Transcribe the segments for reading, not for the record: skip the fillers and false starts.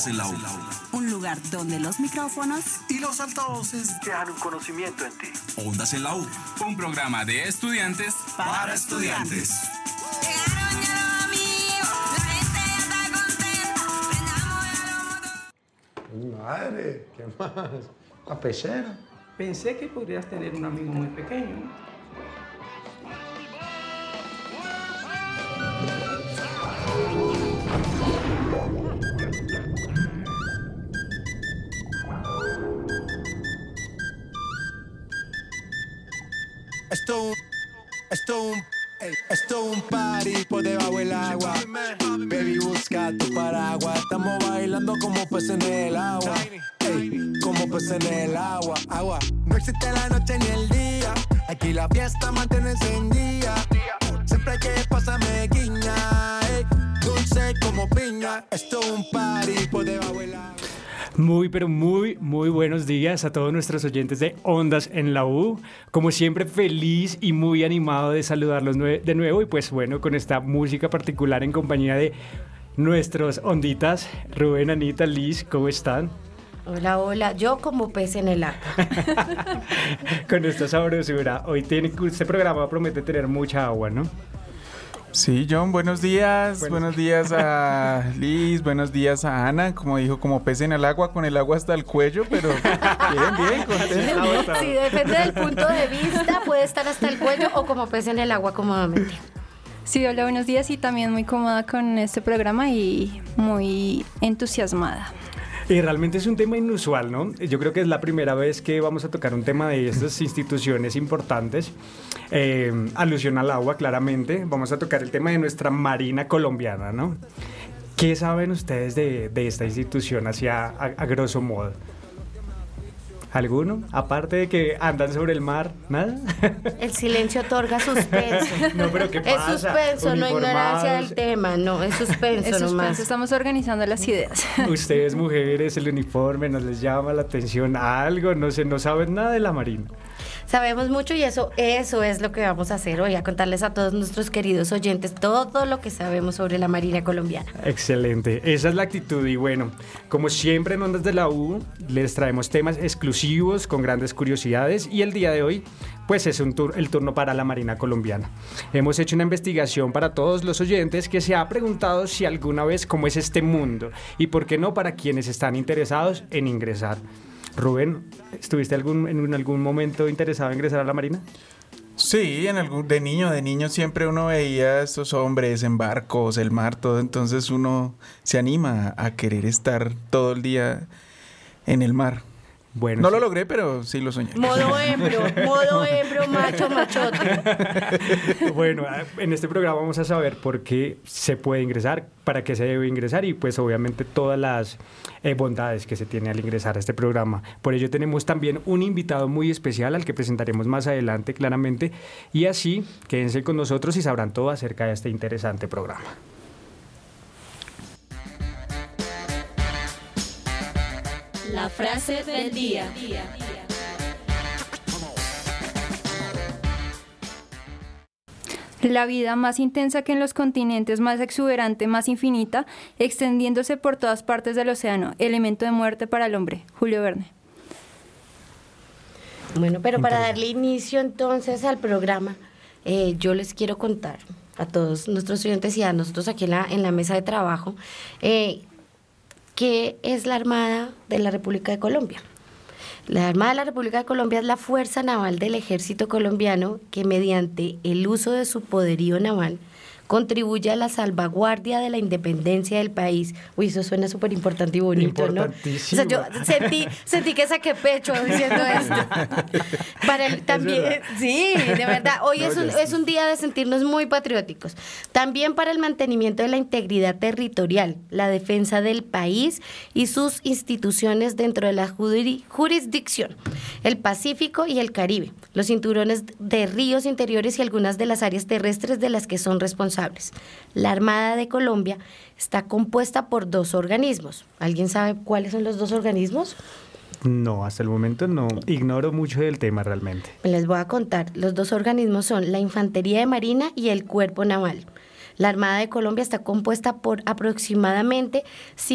Ondas en la U. Un lugar donde los micrófonos y los altavoces dejan un conocimiento en ti. Ondas en la U. Un programa de estudiantes para estudiantes. Llegaron ya los amigos, la gente ya está contenta. Mi madre, ¿qué más? La pecera. Pensé que podrías tener un amigo muy pequeño. Esto es un party por debajo del agua. Baby, busca tu paraguas. Estamos bailando como peces en el agua. Ey, como peces en el agua. Agua. No existe la noche ni el día. Aquí la fiesta mantiene encendida. Siempre hay que pasarme guiña. Ey, dulce como piña. Esto es un party por debajo del agua. Muy buenos días a todos nuestros oyentes de Ondas en la U. Como siempre, feliz y muy animado de saludarlos de nuevo. Y pues bueno, con esta música particular en compañía de nuestros onditas, Rubén, Anita, Liz, ¿cómo están? Hola, yo como pez en el agua. Con esta sabrosura. Hoy este programa promete tener mucha agua, ¿no? Sí, John, buenos días. Buenos días a Liz, buenos días a Ana. Como dijo, como pez en el agua, con el agua hasta el cuello, pero bien, contento. Sí, depende del punto de vista, puede estar hasta el cuello o como pez en el agua cómodamente. Sí, hola, buenos días y también muy cómoda con este programa y muy entusiasmada. Y realmente es un tema inusual, ¿no? Yo creo que es la primera vez que vamos a tocar un tema de estas instituciones importantes. Alusión al agua, claramente. Vamos a tocar el tema de nuestra Marina colombiana, ¿no? ¿Qué saben ustedes de esta institución a grosso modo? ¿Alguno? Aparte de que andan sobre el mar, ¿nada? El silencio otorga suspenso. No, pero ¿qué pasa? Es suspenso, no ignorancia del tema, no, es suspenso nomás. Estamos organizando las ideas. Ustedes, mujeres, el uniforme, ¿nos les llama la atención algo? No sé, no saben nada de la Marina. Sabemos mucho y eso es lo que vamos a hacer hoy, a contarles a todos nuestros queridos oyentes todo lo que sabemos sobre la Marina colombiana. Excelente, esa es la actitud y bueno, como siempre en Ondas de la U les traemos temas exclusivos con grandes curiosidades y el día de hoy pues es el turno para la Marina colombiana. Hemos hecho una investigación para todos los oyentes que se ha preguntado si alguna vez cómo es este mundo y por qué no para quienes están interesados en ingresar. Rubén, ¿estuviste en algún momento interesado en ingresar a la Marina? Sí, de niño siempre uno veía a estos hombres en barcos, el mar, todo, entonces uno se anima a querer estar todo el día en el mar. Bueno, no lo logré, pero sí lo soñé. Modo hembro, machote. Bueno, en este programa vamos a saber por qué se puede ingresar, para qué se debe ingresar y pues obviamente todas las bondades que se tiene al ingresar a este programa. Por ello tenemos también un invitado muy especial al que presentaremos más adelante claramente y así quédense con nosotros y sabrán todo acerca de este interesante programa. La frase del día. La vida más intensa que en los continentes, más exuberante, más infinita, extendiéndose por todas partes del océano, elemento de muerte para el hombre. Julio Verne. Bueno, pero para darle inicio entonces al programa, yo les quiero contar a todos nuestros oyentes y a nosotros aquí en la mesa de trabajo, ¿qué es la Armada de la República de Colombia? La Armada de la República de Colombia es la fuerza naval del ejército colombiano que mediante el uso de su poderío naval contribuye a la salvaguardia de la independencia del país. Uy, eso suena súper importante y bonito, ¿no? O sea, yo sentí que saqué pecho diciendo esto. Para el, también, sí, de verdad, hoy es un día de sentirnos muy patrióticos. También para el mantenimiento de la integridad territorial, la defensa del país y sus instituciones dentro de la jurisdicción, el Pacífico y el Caribe, los cinturones de ríos interiores y algunas de las áreas terrestres de las que son responsables. La Armada de Colombia está compuesta por 2 organismos. ¿Alguien sabe cuáles son los 2 organismos? No, hasta el momento no. Ignoro mucho del tema realmente. Les voy a contar. Los 2 organismos son la Infantería de Marina y el Cuerpo Naval. La Armada de Colombia está compuesta por aproximadamente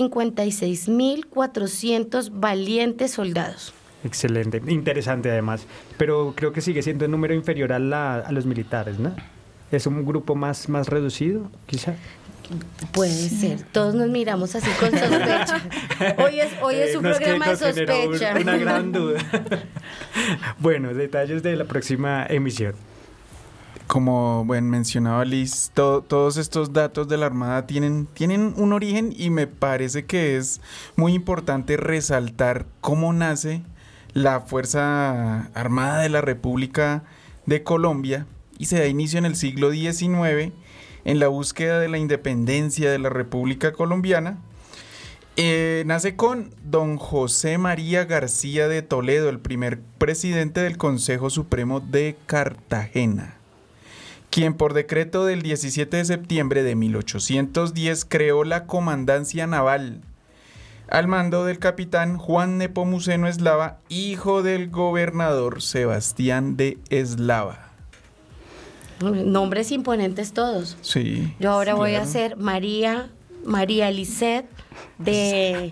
56.400 valientes soldados. Excelente, interesante además, pero creo que sigue siendo un número inferior a los militares, ¿no? ¿Es un grupo más reducido, quizá? Puede ser, todos nos miramos así con sospecha. Hoy es un programa de sospecha. Una gran duda. Bueno, detalles de la próxima emisión. Como mencionaba Liz, todos estos datos de la Armada tienen un origen, y me parece que es muy importante resaltar cómo nace la Fuerza Armada de la República de Colombia, y se da inicio en el siglo XIX en la búsqueda de la independencia de la República Colombiana. Nace con don José María García de Toledo, el primer presidente del Consejo Supremo de Cartagena, quien por decreto del 17 de septiembre de 1810 creó la Comandancia Naval, al mando del capitán Juan Nepomuceno Eslava, hijo del gobernador Sebastián de Eslava. Nombres imponentes todos. Sí. Yo ahora voy a ser María Lisset de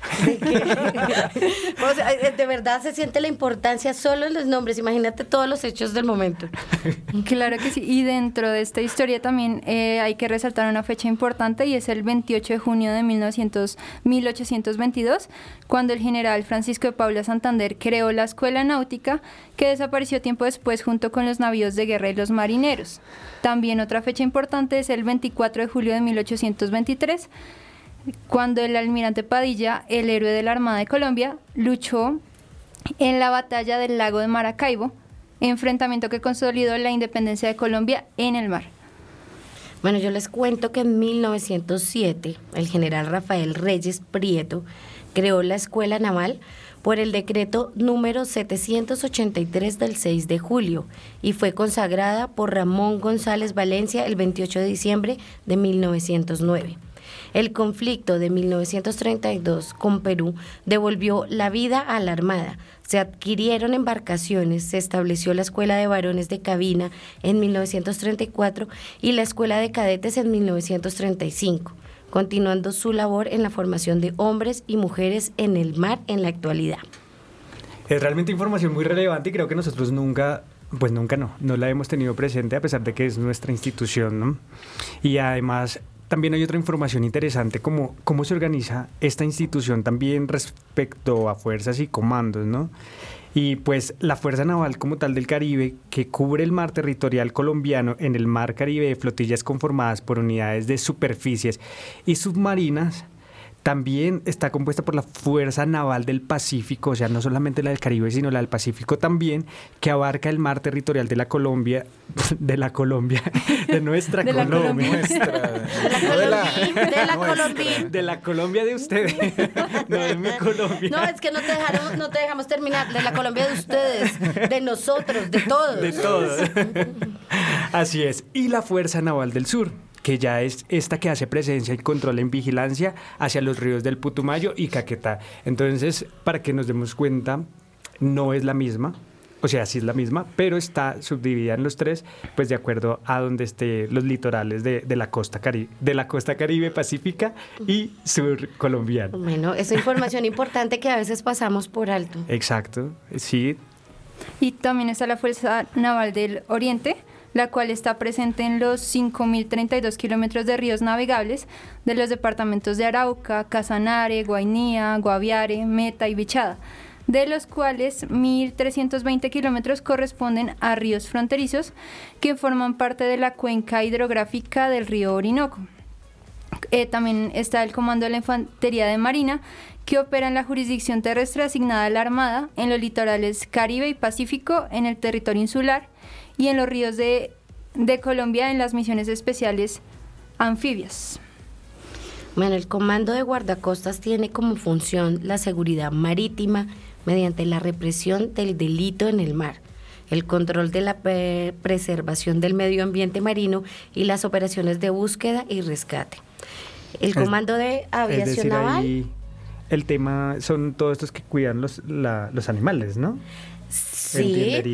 o sea, de verdad se siente la importancia solo en los nombres. Imagínate todos los hechos del momento. Claro que sí, y dentro de esta historia también hay que resaltar una fecha importante, y es el 28 de junio de 1822, cuando el general Francisco de Paula Santander creó la Escuela Náutica, que desapareció tiempo después junto con los navíos de guerra y los marineros. También otra fecha importante es el 24 de julio de 1823, cuando el almirante Padilla, el héroe de la Armada de Colombia, luchó en la batalla del lago de Maracaibo, enfrentamiento que consolidó la independencia de Colombia en el mar. Bueno, yo les cuento que en 1907 el general Rafael Reyes Prieto creó la Escuela Naval por el decreto número 783 del 6 de julio y fue consagrada por Ramón González Valencia el 28 de diciembre de 1909. El conflicto de 1932 con Perú devolvió la vida a la Armada. Se adquirieron embarcaciones, se estableció la Escuela de Varones de Cabina en 1934 y la Escuela de Cadetes en 1935, continuando su labor en la formación de hombres y mujeres en el mar en la actualidad. Es realmente información muy relevante, y creo que nosotros no la hemos tenido presente, a pesar de que es nuestra institución, ¿no? Y además también hay otra información interesante, como cómo se organiza esta institución también respecto a fuerzas y comandos, ¿no? Y pues la Fuerza Naval como tal del Caribe, que cubre el mar territorial colombiano en el mar Caribe de flotillas conformadas por unidades de superficies y submarinas, también está compuesta por la Fuerza Naval del Pacífico, o sea, no solamente la del Caribe, sino la del Pacífico también, que abarca el mar territorial de nuestra Colombia. De la Colombia. De la Colombia de ustedes, no de mi Colombia. No, es que no te dejamos terminar. De la Colombia de ustedes, de nosotros, de todos. De todos. Así es. Y la Fuerza Naval del Sur, que ya es esta que hace presencia y control en vigilancia hacia los ríos del Putumayo y Caquetá. Entonces, para que nos demos cuenta, no es la misma, o sea, sí es la misma, pero está subdividida en los tres, pues de acuerdo a donde estén los litorales de la costa Caribe Pacífica y sur colombiana. Bueno, esa información importante que a veces pasamos por alto. Exacto, sí. Y también está la Fuerza Naval del Oriente, la cual está presente en los 5.032 kilómetros de ríos navegables de los departamentos de Arauca, Casanare, Guainía, Guaviare, Meta y Bichada, de los cuales 1.320 kilómetros corresponden a ríos fronterizos que forman parte de la cuenca hidrográfica del río Orinoco. También está el Comando de la Infantería de Marina, que opera en la jurisdicción terrestre asignada a la Armada en los litorales Caribe y Pacífico, en el territorio insular y en los ríos de Colombia en las misiones especiales anfibias. Bueno, el Comando de Guardacostas tiene como función la seguridad marítima mediante la represión del delito en el mar, el control de la preservación del medio ambiente marino y las operaciones de búsqueda y rescate. El Comando de Aviación Naval... Ahí el tema son todos estos que cuidan los animales, ¿no? Sí,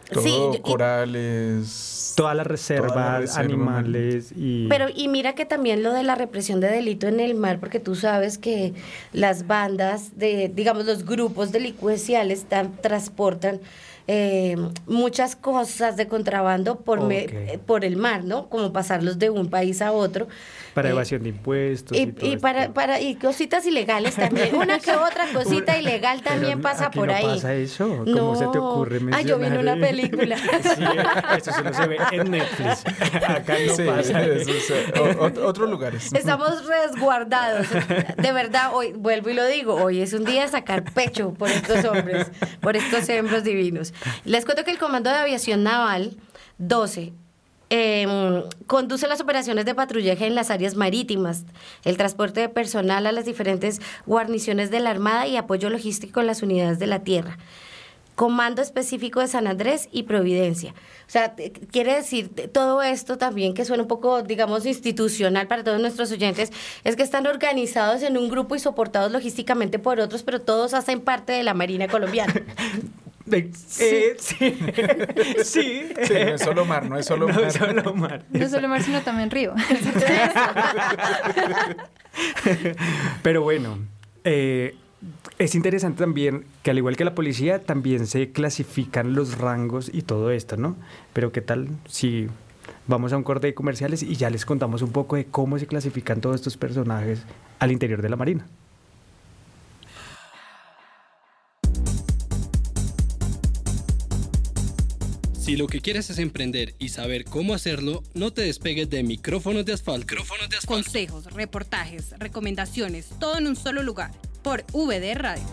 Todo, corales, todas las reservas, animales y... Pero y mira que también lo de la represión de delito en el mar, porque tú sabes que las bandas digamos, los grupos delincuenciales transportan muchas cosas de contrabando por el mar, ¿no? Como pasarlos de un país a otro. Para evasión de impuestos. Y cositas ilegales también. Una que otra cosita ilegal también pasa por ahí. ¿No pasa eso? ¿Cómo se te ocurre mencionar? Yo vi en una película. Sí, eso solo se ve en Netflix. Acá no pasa eso. Otros lugares. Estamos resguardados. De verdad, hoy, vuelvo y lo digo, hoy es un día de sacar pecho por estos hombres, por estos hembros divinos. Les cuento que el Comando de Aviación Naval 12 conduce las operaciones de patrullaje en las áreas marítimas, el transporte de personal a las diferentes guarniciones de la Armada y apoyo logístico en las unidades de la tierra. Comando específico de San Andrés y Providencia. O sea, quiere decir todo esto también, que suena un poco, digamos, institucional para todos nuestros oyentes, es que están organizados en un grupo y soportados logísticamente por otros, pero todos hacen parte de la Marina colombiana. Sí. No es solo mar, no es solo mar. No es solo mar, sino también río. Pero bueno, es interesante también que al igual que la policía, también se clasifican los rangos y todo esto, ¿no? Pero ¿qué tal si vamos a un corte de comerciales y ya les contamos un poco de cómo se clasifican todos estos personajes al interior de la Marina? Si lo que quieres es emprender y saber cómo hacerlo, no te despegues de Micrófonos de Asfalto. Consejos, reportajes, recomendaciones, todo en un solo lugar. Por VD Radio.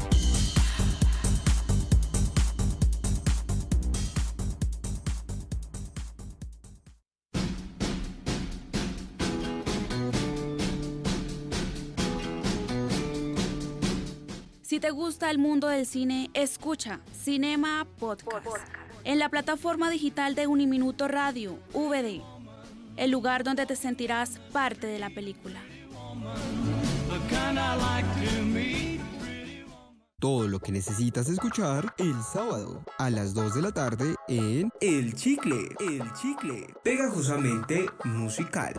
Si te gusta el mundo del cine, escucha Cinema Podcast. En la plataforma digital de Uniminuto Radio, VD, el lugar donde te sentirás parte de la película. Todo lo que necesitas escuchar el sábado a las 2 de la tarde en El Chicle, pegajosamente musical.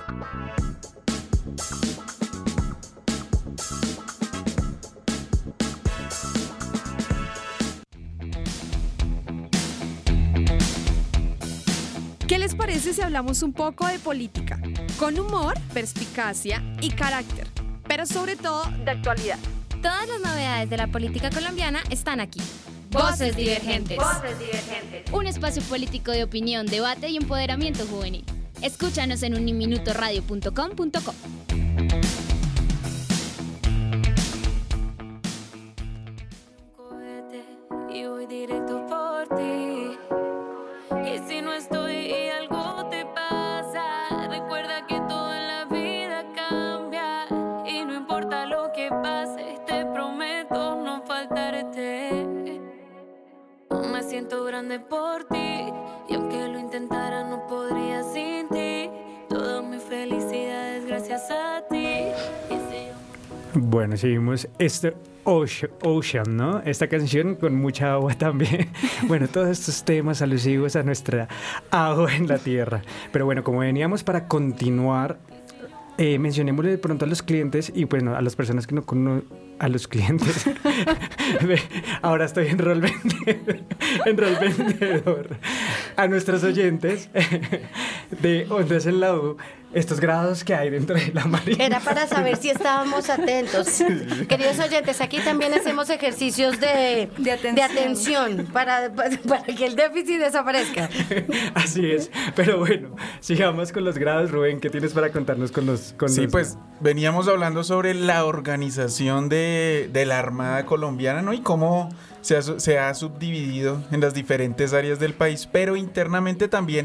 ¿Qué les parece si hablamos un poco de política? Con humor, perspicacia y carácter, pero sobre todo de actualidad. Todas las novedades de la política colombiana están aquí. Voces Divergentes. Un espacio político de opinión, debate y empoderamiento juvenil. Escúchanos en uniminutoradio.com.co. Y voy directo por ti. Y si no estoy y algo te pasa, recuerda que todo en la vida cambia. Y no importa lo que pase, te prometo no faltarte. Me siento grande por ti, y aunque lo intentara no podría sin ti. Toda mi felicidad es gracias a ti. Bueno, seguimos Ocean, ¿no? Esta canción con mucha agua también. Bueno, todos estos temas alusivos a nuestra agua en la tierra. Pero bueno, como veníamos para continuar, mencionémosle de pronto a los clientes y bueno, a las personas que no conocen, a los clientes. Ahora estoy en rol vendedor. A nuestros oyentes de Ondas en la U, estos grados que hay dentro de la Marina. Era para saber si estábamos atentos. Sí. Queridos oyentes, aquí también hacemos ejercicios de atención para que el déficit desaparezca. Así es. Pero bueno, sigamos con los grados. Rubén, ¿qué tienes para contarnos con los pues veníamos hablando sobre la organización de la Armada colombiana, ¿no? Y cómo se ha subdividido en las diferentes áreas del país, pero internamente también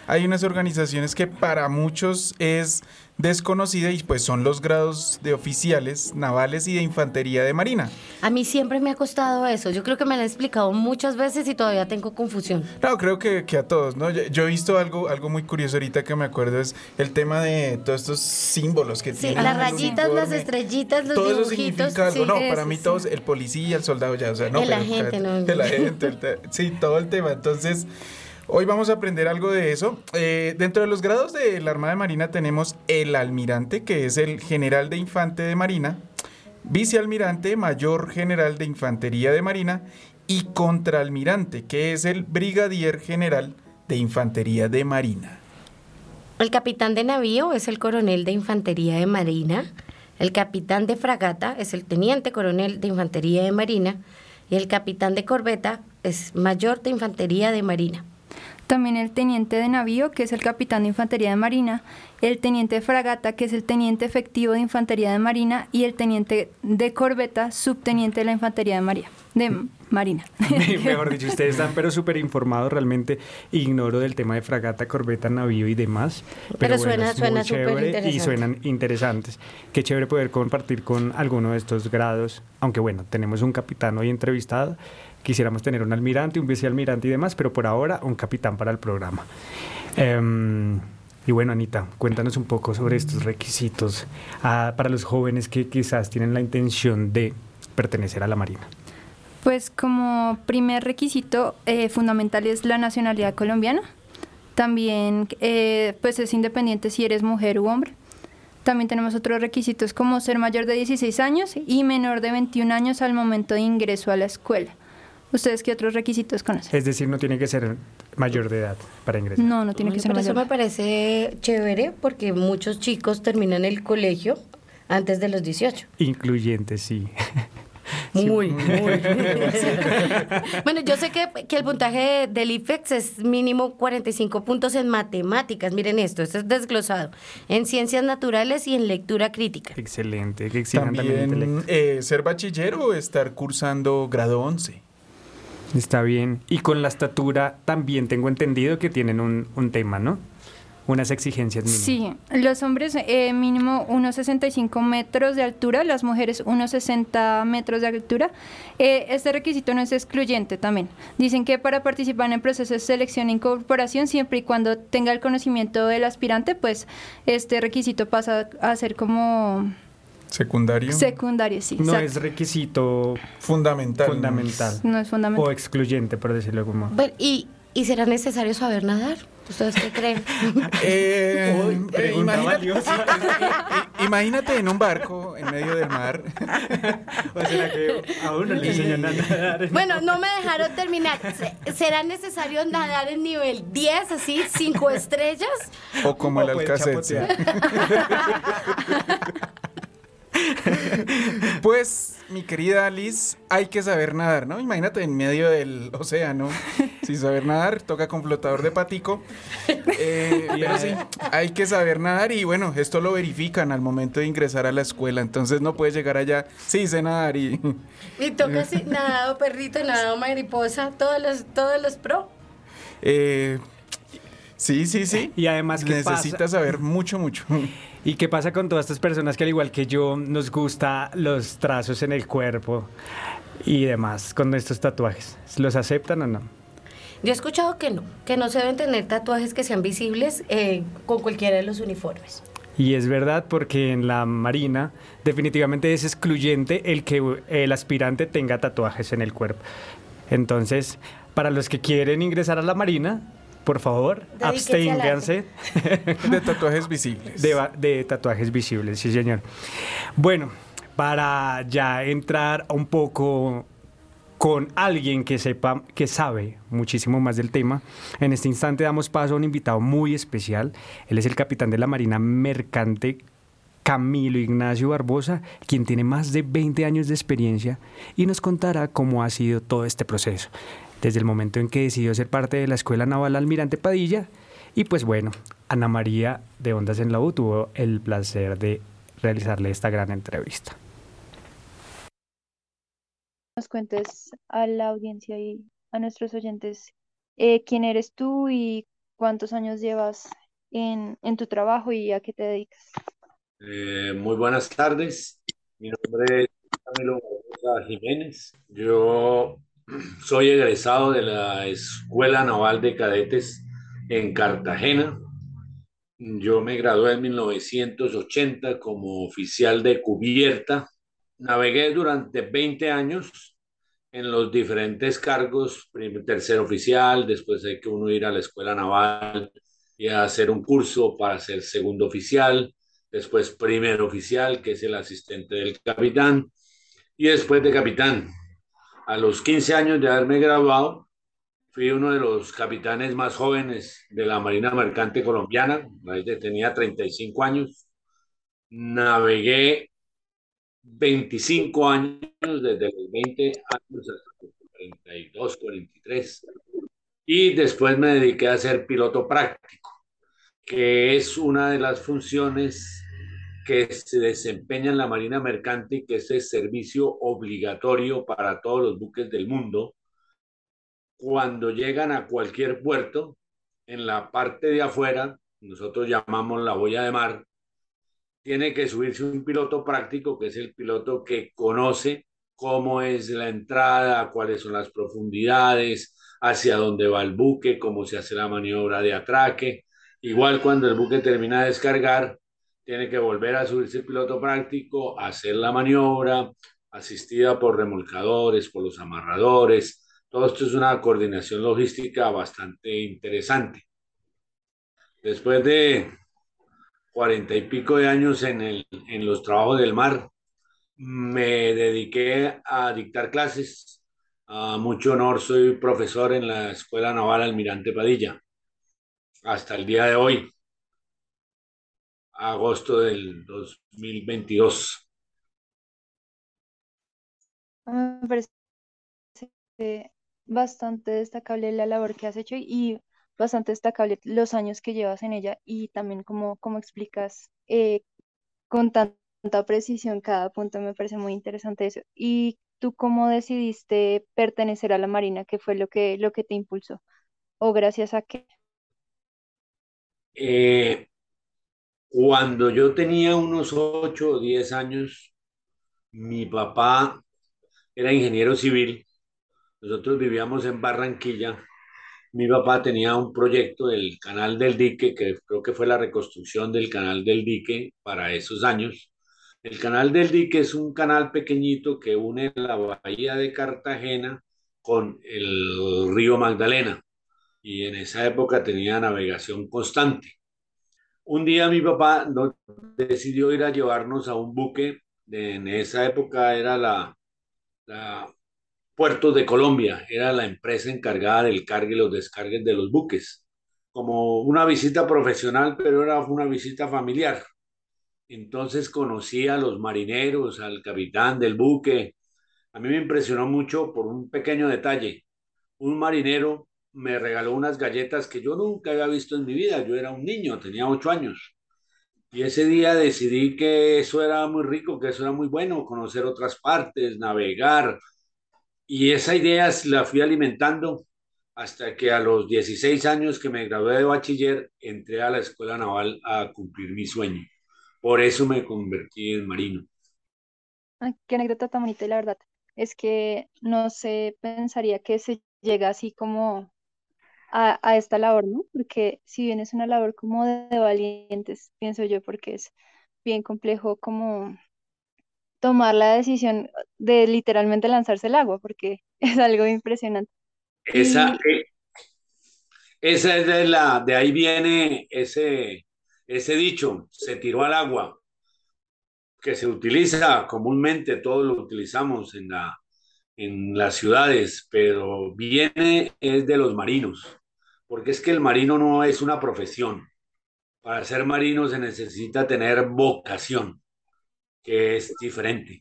hay unas organizaciones que para muchos es desconocida y pues son los grados de oficiales navales y de infantería de marina. A mí siempre me ha costado eso. Yo creo que me lo han explicado muchas veces y todavía tengo confusión. No, creo que a todos, ¿no? Yo he visto algo muy curioso ahorita que me acuerdo, es el tema de todos estos símbolos que Sí, tienen. las en el rayitas, uniforme. las estrellitas, los Todo eso dibujitos. significa algo. Sí, No, eso para mí sí. todos, el policía, el soldado ya, o sea, no. El agente, no. El agente, sí, todo el tema. Entonces, hoy vamos a aprender algo de eso. Dentro de los grados de la Armada de Marina tenemos el almirante, que es el general de infante de marina, vicealmirante, mayor general de infantería de marina, y contraalmirante, que es el brigadier general de infantería de marina. El capitán de navío es el coronel de infantería de marina. El capitán de fragata es el teniente coronel de infantería de marina. Y el capitán de corbeta es mayor de infantería de marina. También el teniente de navío, que es el capitán de infantería de marina, el teniente de fragata, que es el teniente efectivo de infantería de marina, y el teniente de corbeta, subteniente de la infantería de marina. Mejor dicho, ustedes están pero súper informados, realmente ignoro del tema de fragata, corbeta, navío y demás. Pero bueno, suena es muy súper chévere interesante. y suenan interesantes. Qué chévere poder compartir con alguno de estos grados, aunque bueno, tenemos un capitán hoy entrevistado. Quisiéramos tener un almirante, un vicealmirante y demás, pero por ahora un capitán para el programa. Y bueno, Anita, cuéntanos un poco sobre estos requisitos para los jóvenes que quizás tienen la intención de pertenecer a la Marina. Pues como primer requisito fundamental es la nacionalidad colombiana. También pues es independiente si eres mujer u hombre. También tenemos otros requisitos como ser mayor de 16 años y menor de 21 años al momento de ingreso a la escuela. ¿Ustedes qué otros requisitos conocen? Es decir, no tiene que ser mayor de edad para ingresar. No tiene que ser Por eso mayor. me parece chévere porque muchos chicos terminan el colegio antes de los 18. Incluyente, sí. Muy. Bueno, yo sé que el puntaje del IFEX es mínimo 45 puntos en matemáticas. Miren esto es desglosado. En ciencias naturales y en lectura crítica. Excelente, que exijan también También intelecto. ser bachiller o estar cursando grado 11. Está bien. Y con la estatura también tengo entendido que tienen un tema, ¿no? Unas exigencias mínimas. Sí, los hombres mínimo unos 65 metros de altura, las mujeres unos 60 metros de altura. Este requisito no es excluyente también. Dicen que para participar en el proceso de selección e incorporación, siempre y cuando tenga el conocimiento del aspirante, pues este requisito pasa a ser como... Secundario. Secundario, sí. No exacto. es requisito fundamental. No es fundamental. O excluyente, por decirlo como. Bueno, ¿y será necesario saber nadar? ¿Ustedes qué creen? Imagínate en un barco en medio del mar. ¿O será que a uno le enseñan a nadar? Bueno, no me dejaron terminar. ¿Será necesario nadar en nivel 10, así, 5 estrellas? O como el puede Alcacete. Pues, mi querida Liz, hay que saber nadar, ¿no? Imagínate en medio del océano, sin saber nadar, toca con flotador de patico. Pero sí, hay que saber nadar y bueno, esto lo verifican al momento de ingresar a la escuela. Entonces no puedes llegar allá, sí sé nadar y... Y toca así, nadado perrito, nadado mariposa, todos los pro. Sí. Y además, ¿qué necesitas saber mucho. ¿Y qué pasa con todas estas personas que al igual que yo nos gusta los trazos en el cuerpo y demás con estos tatuajes? ¿Los aceptan o no? Yo he escuchado que no se deben tener tatuajes que sean visibles con cualquiera de los uniformes. Y es verdad porque en la Marina definitivamente es excluyente el que el aspirante tenga tatuajes en el cuerpo. Entonces, para los que quieren ingresar a la Marina, por favor, absténganse de tatuajes visibles. De tatuajes visibles, sí señor. Bueno, para ya entrar un poco con alguien que sepa, que sabe muchísimo más del tema, en este instante damos paso a un invitado muy especial. Él es el capitán de la Marina Mercante, Camilo Ignacio Barbosa, quien tiene más de 20 años de experiencia y nos contará cómo ha sido todo este proceso, desde el momento en que decidió ser parte de la Escuela Naval Almirante Padilla. Y pues bueno, Ana María de Ondas en la U tuvo el placer de realizarle esta gran entrevista. Nos cuentes a la audiencia y a nuestros oyentes quién eres tú y cuántos años llevas en tu trabajo y a qué te dedicas. Muy buenas tardes. Mi nombre es Camilo Barbosa Jiménez. Yo soy egresado de la Escuela Naval de Cadetes en Cartagena. Yo me gradué en 1980 como oficial de cubierta. Navegué durante 20 años en los diferentes cargos, tercer oficial, después hay que uno ir a la escuela naval y hacer un curso para ser segundo oficial, después primer oficial, que es el asistente del capitán, y después de capitán. A los 15 años de haberme graduado, fui uno de los capitanes más jóvenes de la Marina Mercante Colombiana, tenía 35 años, navegué 25 años, desde los 20 años hasta los 42, 43. Y después me dediqué a ser piloto práctico, que es una de las funciones que se desempeña en la Marina Mercante, que es el servicio obligatorio para todos los buques del mundo. Cuando llegan a cualquier puerto, en la parte de afuera, nosotros llamamos la boya de mar, tiene que subirse un piloto práctico, que es el piloto que conoce cómo es la entrada, cuáles son las profundidades, hacia dónde va el buque, cómo se hace la maniobra de atraque. Igual cuando el buque termina de descargar, tiene que volver a subirse el piloto práctico, hacer la maniobra, asistida por remolcadores, por los amarradores. Todo esto es una coordinación logística bastante interesante. Después de 40 y pico de años en los trabajos del mar, me dediqué a dictar clases. A mucho honor, soy profesor en la Escuela Naval Almirante Padilla. Hasta el día de hoy, agosto del 2022. Me parece bastante destacable la labor que has hecho y bastante destacable los años que llevas en ella y también cómo explicas con tanta precisión cada punto. Me parece muy interesante eso. ¿Y tú cómo decidiste pertenecer a la Marina? ¿Qué fue lo que te impulsó? ¿O gracias a qué? Cuando yo tenía unos 8 o 10 años, mi papá era ingeniero civil. Nosotros vivíamos en Barranquilla. Mi papá tenía un proyecto del Canal del Dique, que creo que fue la reconstrucción del Canal del Dique para esos años. El Canal del Dique es un canal pequeñito que une la bahía de Cartagena con el río Magdalena, y en esa época tenía navegación constante. Un día mi papá decidió ir a llevarnos a un buque, en esa época era la Puertos de Colombia, era la empresa encargada del cargue y los descargues de los buques, como una visita profesional, pero era una visita familiar. Entonces conocí a los marineros, al capitán del buque. A mí me impresionó mucho por un pequeño detalle. Un marinero me regaló unas galletas que yo nunca había visto en mi vida. Yo era un niño, tenía 8 años. Y ese día decidí que eso era muy rico, que eso era muy bueno, conocer otras partes, navegar. Y esa idea la fui alimentando hasta que a los 16 años que me gradué de bachiller, entré a la Escuela Naval a cumplir mi sueño. Por eso me convertí en marino. Ay, qué anécdota tan bonita, y la verdad es que no se pensaría que se llega así como a esta labor, ¿no? Porque si bien es una labor como de valientes, pienso yo, porque es bien complejo como tomar la decisión de literalmente lanzarse al agua, porque es algo impresionante. Esa, Y esa es de ahí viene ese dicho, se tiró al agua, que se utiliza comúnmente, todos lo utilizamos en las ciudades, pero viene es de los marinos, porque es que el marino no es una profesión. Para ser marino se necesita tener vocación, que es diferente.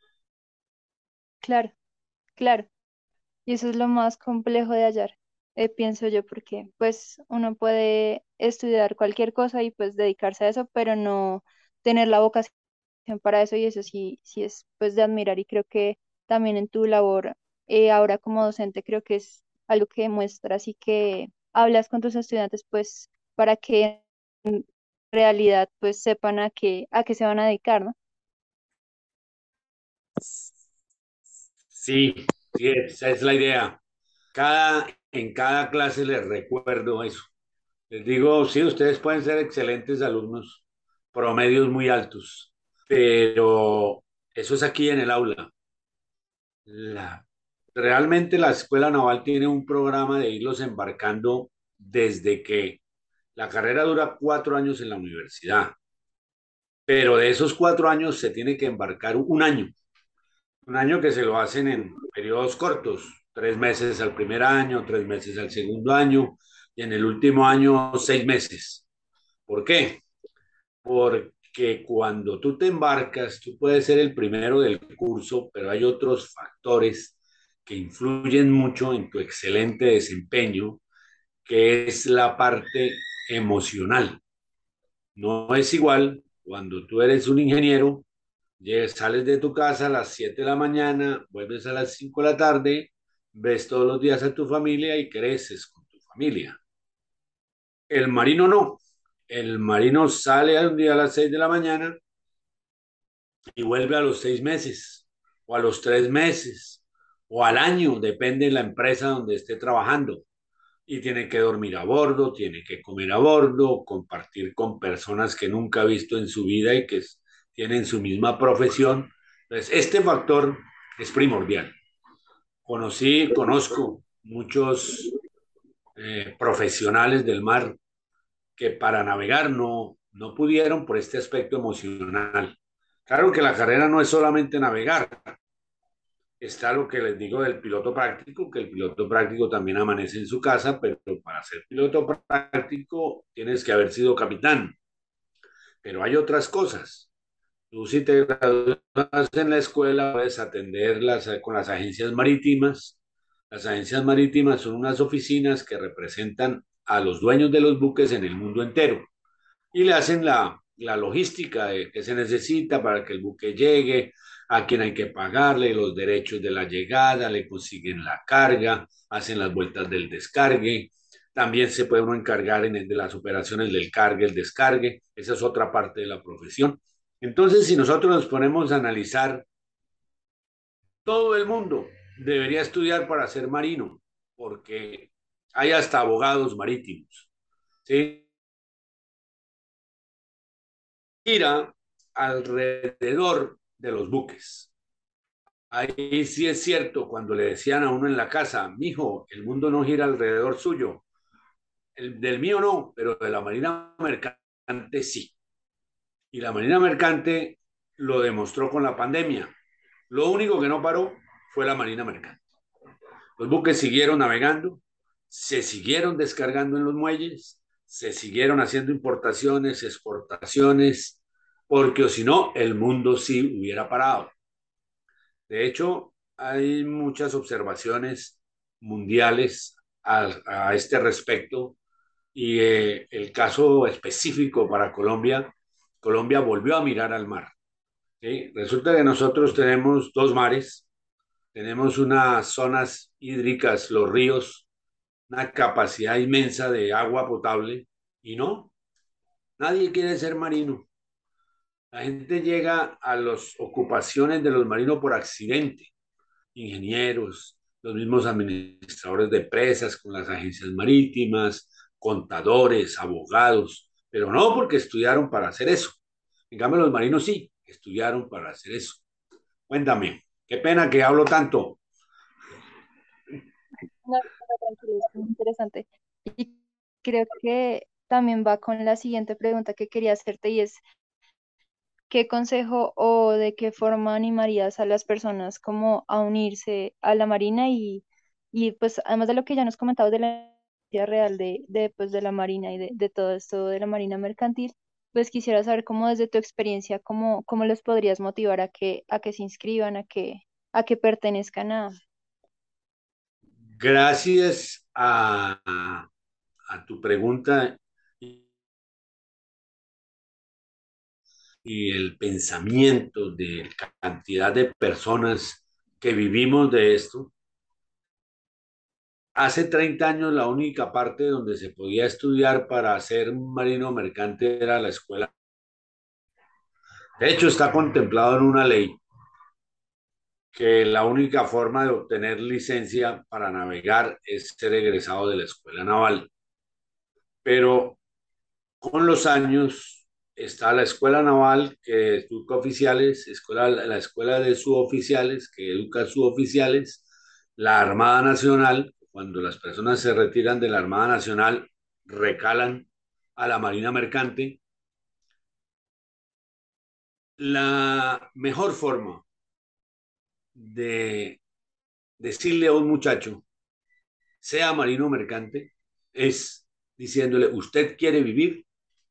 claro, claro. Y eso es lo más complejo de hallar, pienso yo, porque pues uno puede estudiar cualquier cosa y pues dedicarse a eso, pero no tener la vocación para eso, y eso sí, sí es pues de admirar, y creo que también en tu labor ahora como docente creo que es algo que demuestras y que hablas con tus estudiantes pues para que en realidad pues sepan a qué se van a dedicar, ¿no? Sí, sí, esa es la idea. En cada clase les recuerdo eso. Les digo, sí, ustedes pueden ser excelentes alumnos, promedios muy altos, pero eso es aquí en el aula. La, realmente la Escuela Naval tiene un programa de irlos embarcando desde que la carrera dura 4 años en la universidad, pero de esos 4 años se tiene que embarcar un año que se lo hacen en periodos cortos, 3 meses al primer año, 3 meses al segundo año y en el último año 6 meses. ¿Por qué? Porque cuando tú te embarcas, tú puedes ser el primero del curso, pero hay otros factores que influyen mucho en tu excelente desempeño, que es la parte emocional. No es igual cuando tú eres un ingeniero, sales de tu casa a las 7 de la mañana, vuelves a las 5 de la tarde, ves todos los días a tu familia y creces con tu familia. El marino no. El marino sale un día a las 6 de la mañana y vuelve a los 6 meses, o a los 3 meses, o al año, depende de la empresa donde esté trabajando. Y tiene que dormir a bordo, tiene que comer a bordo, compartir con personas que nunca ha visto en su vida y que tienen su misma profesión. Entonces, este factor es primordial. Conozco muchos profesionales del mar que para navegar no pudieron por este aspecto emocional. Claro que la carrera no es solamente navegar, está lo que les digo del piloto práctico, que el piloto práctico también amanece en su casa, pero para ser piloto práctico tienes que haber sido capitán. Pero hay otras cosas. Tú si te gradúas en la escuela puedes atenderlas con las agencias marítimas. Las agencias marítimas son unas oficinas que representan a los dueños de los buques en el mundo entero y le hacen la logística de qué se necesita para que el buque llegue, a quién hay que pagarle, los derechos de la llegada, le consiguen la carga, hacen las vueltas del descargue. También se puede uno encargar de las operaciones del cargue, el descargue. Esa es otra parte de la profesión. Entonces, si nosotros nos ponemos a analizar, todo el mundo debería estudiar para ser marino, porque hay hasta abogados marítimos, ¿sí? Gira alrededor de los buques. Ahí sí es cierto cuando le decían a uno en la casa, mijo, el mundo no gira alrededor suyo. Del mío no, pero de la marina mercante sí. Y la marina mercante lo demostró con la pandemia. Lo único que no paró fue la marina mercante. Los buques siguieron navegando, se siguieron descargando en los muelles, se siguieron haciendo importaciones, exportaciones, porque o si no, el mundo sí hubiera parado. De hecho, hay muchas observaciones mundiales a este respecto y el caso específico para Colombia, Colombia volvió a mirar al mar. ¿Sí? Resulta que nosotros tenemos dos mares, tenemos unas zonas hídricas, los ríos, una capacidad inmensa de agua potable y no, nadie quiere ser marino. La gente llega a las ocupaciones de los marinos por accidente, ingenieros, los mismos administradores de presas con las agencias marítimas, contadores, abogados, pero no porque estudiaron para hacer eso. En cambio, los marinos sí, estudiaron para hacer eso. Cuéntame, qué pena que hablo tanto. No, tranquilo, es muy interesante. Y creo que también va con la siguiente pregunta que quería hacerte y es, ¿qué consejo o de qué forma animarías a las personas como a unirse a la Marina y pues además de lo que ya nos comentabas de la vida real pues, de la Marina y de todo esto de la Marina mercantil, pues quisiera saber cómo desde tu experiencia, cómo les podrías motivar a que se inscriban, a que pertenezcan Gracias a tu pregunta y el pensamiento de cantidad de personas que vivimos de esto, Hace 30 años la única parte donde se podía estudiar para ser un marino mercante era la escuela. De hecho, está contemplado en una ley que la única forma de obtener licencia para navegar es ser egresado de la escuela naval. Pero con los años está la escuela naval que educa oficiales, la escuela de suboficiales que educa suboficiales, la Armada Nacional, cuando las personas se retiran de la Armada Nacional, recalan a la Marina Mercante. La mejor forma de decirle a un muchacho, sea marino mercante, es diciéndole, usted quiere vivir,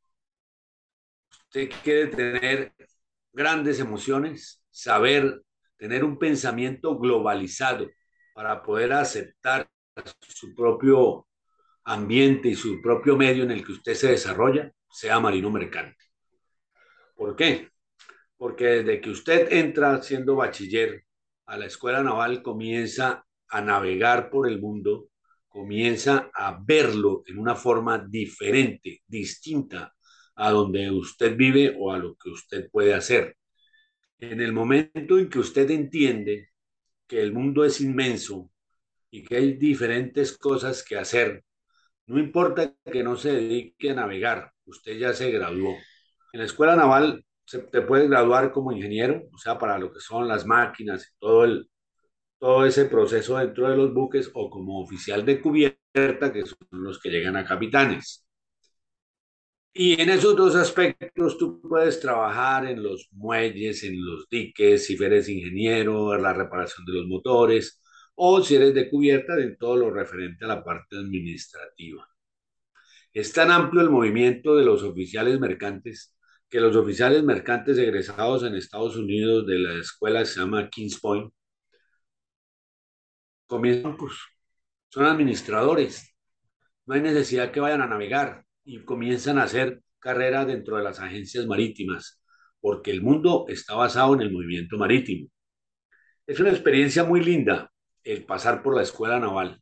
usted quiere tener grandes emociones, saber, tener un pensamiento globalizado para poder aceptar su propio ambiente y su propio medio en el que usted se desarrolla, sea marino mercante. ¿Por qué? Porque desde que usted entra siendo bachiller a la escuela naval, comienza a navegar por el mundo, comienza a verlo en una forma diferente, distinta a donde usted vive o a lo que usted puede hacer. En el momento en que usted entiende que el mundo es inmenso y que hay diferentes cosas que hacer, no importa que no se dedique a navegar, usted ya se graduó. En la escuela naval te puedes graduar como ingeniero, o sea, para lo que son las máquinas y todo ese proceso dentro de los buques, o como oficial de cubierta, que son los que llegan a capitanes. Y en esos dos aspectos tú puedes trabajar en los muelles, en los diques, si eres ingeniero, en la reparación de los motores, o si eres de cubierta, en todo lo referente a la parte administrativa. Es tan amplio el movimiento de los oficiales mercantes que los oficiales mercantes egresados en Estados Unidos de la escuela que se llama Kings Point comienzan, pues, son administradores, no hay necesidad que vayan a navegar y comienzan a hacer carrera dentro de las agencias marítimas, porque el mundo está basado en el movimiento marítimo. Es una experiencia muy linda el pasar por la escuela naval.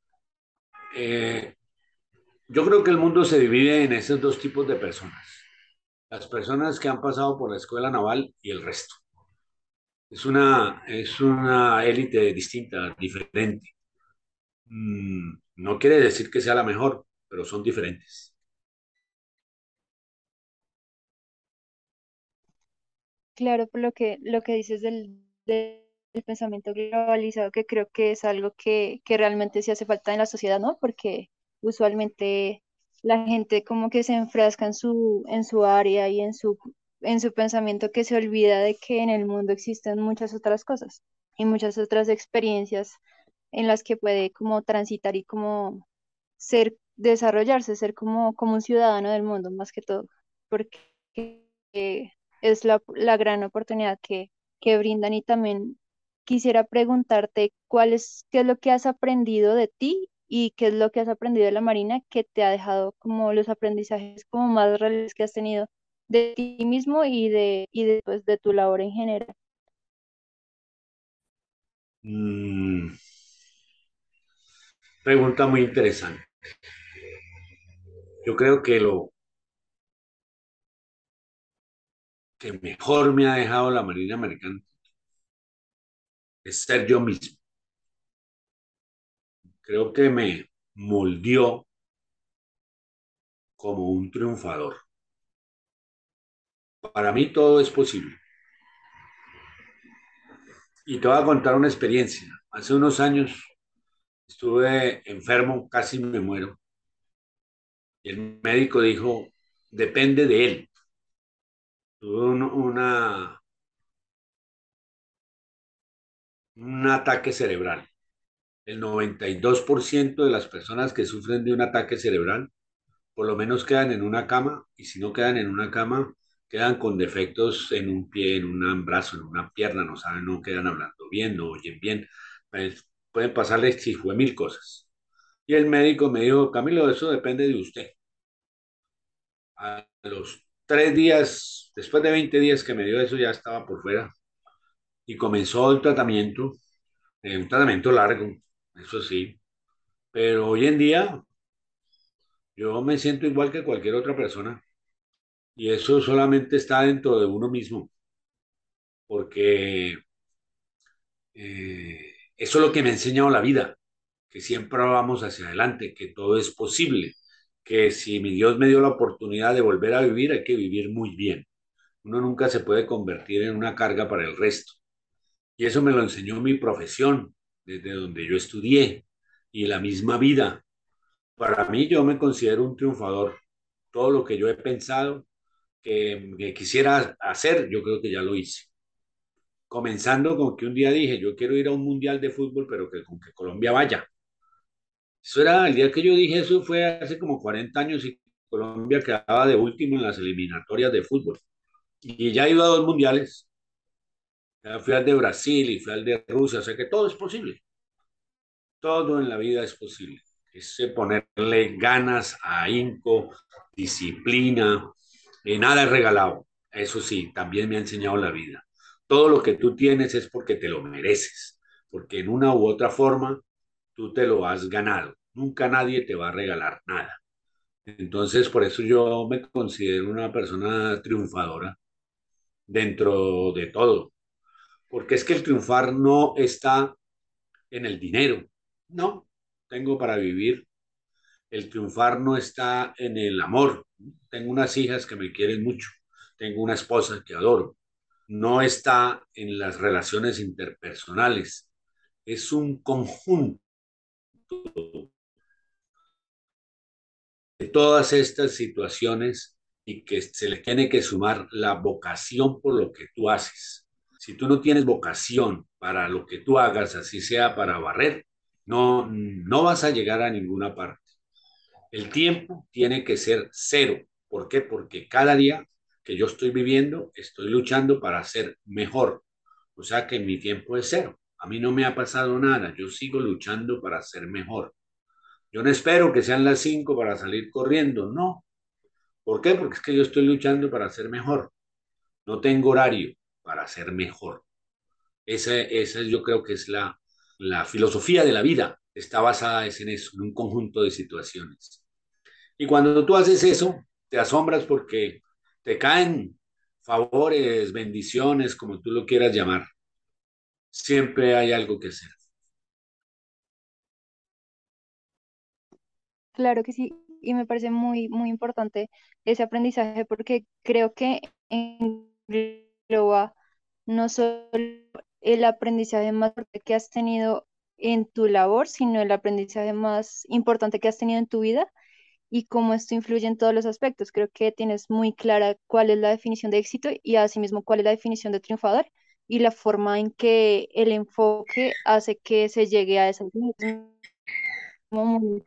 Yo creo que el mundo se divide en esos dos tipos de personas. Las personas que han pasado por la escuela naval y el resto. Es una élite distinta, diferente. No quiere decir que sea la mejor, pero son diferentes. Claro, por lo que dices del pensamiento globalizado, que creo que es algo que realmente sí hace falta en la sociedad, ¿no? Porque usualmente la gente como que se enfrasca en su área y en su pensamiento, que se olvida de que en el mundo existen muchas otras cosas y muchas otras experiencias en las que puede como transitar y como desarrollarse, ser como un ciudadano del mundo más que todo, porque es la gran oportunidad que brindan. Y también quisiera preguntarte qué es lo que has aprendido de ti y qué es lo que has aprendido de la Marina que te ha dejado como los aprendizajes como más reales que has tenido de ti mismo pues, de tu labor en general. Pregunta muy interesante. Yo creo que lo que mejor me ha dejado la Marina Americana es ser yo mismo. Creo que me moldeó como un triunfador. Para mí todo es posible. Y te voy a contar una experiencia. Hace unos años estuve enfermo, casi me muero. Y el médico dijo, depende de él. Tuve un ataque cerebral. El 92% de las personas que sufren de un ataque cerebral por lo menos quedan en una cama, y si no quedan en una cama, quedan con defectos en un pie, en un brazo, en una pierna, no saben, no quedan hablando bien, no oyen bien, pues, pueden pasarles fue mil cosas. Y el médico me dijo, Camilo, eso depende de usted. A los 3 días, después de 20 días que me dio eso, ya estaba por fuera y comenzó el tratamiento, un tratamiento largo, eso sí, Pero hoy en día yo me siento igual que cualquier otra persona y eso solamente está dentro de uno mismo, porque eso es lo que me ha enseñado la vida, que siempre vamos hacia adelante, que todo es posible, que si mi Dios me dio la oportunidad de volver a vivir, hay que vivir muy bien. Uno nunca se puede convertir en una carga para el resto. Y eso me lo enseñó mi profesión, desde donde yo estudié, y la misma vida. Para mí, yo me considero un triunfador. Todo lo que yo he pensado que quisiera hacer, yo creo que ya lo hice. Comenzando con que un día dije, yo quiero ir a un mundial de fútbol, pero que con que Colombia vaya. Eso era el día que yo dije, eso fue hace como 40 años y Colombia quedaba de último en las eliminatorias de fútbol. Y ya he ido a dos mundiales. Ya fui al de Brasil y fui al de Rusia, o sea que todo es posible. Todo en la vida es posible. Es ponerle ganas, ahínco, disciplina, nada es regalado. Eso sí, también me ha enseñado la vida. Todo lo que tú tienes es porque te lo mereces, porque en una u otra forma tú te lo has ganado. Nunca nadie te va a regalar nada. Entonces, por eso yo me considero una persona triunfadora dentro de todo, porque es que el triunfar no está en el dinero, no, tengo para vivir. El triunfar no está en el amor. Tengo unas hijas que me quieren mucho, tengo una esposa que adoro. No está en las relaciones interpersonales, es un conjunto de todas estas situaciones y que se le tiene que sumar la vocación por lo que tú haces. Si tú no tienes vocación para lo que tú hagas, así sea para barrer, no vas a llegar a ninguna parte. El tiempo tiene que ser cero. ¿Por qué? Porque cada día que yo estoy viviendo, estoy luchando para ser mejor. O sea que mi tiempo es cero. A mí no me ha pasado nada. Yo sigo luchando para ser mejor. Yo no espero que sean las 5 para salir corriendo. No. ¿Por qué? Porque es que yo estoy luchando para ser mejor. No tengo horario para ser mejor. Esa yo creo que es la filosofía de la vida. Está basada en eso, en un conjunto de situaciones. Y cuando tú haces eso, te asombras porque te caen favores, bendiciones, como tú lo quieras llamar. Siempre hay algo que hacer. Claro que sí, y me parece muy, muy importante ese aprendizaje porque creo que engloba no solo el aprendizaje más fuerte que has tenido en tu labor, sino el aprendizaje más importante que has tenido en tu vida y cómo esto influye en todos los aspectos. Creo que tienes muy clara cuál es la definición de éxito y asimismo cuál es la definición de triunfador y la forma en que el enfoque hace que se llegue a esa definición. Como muy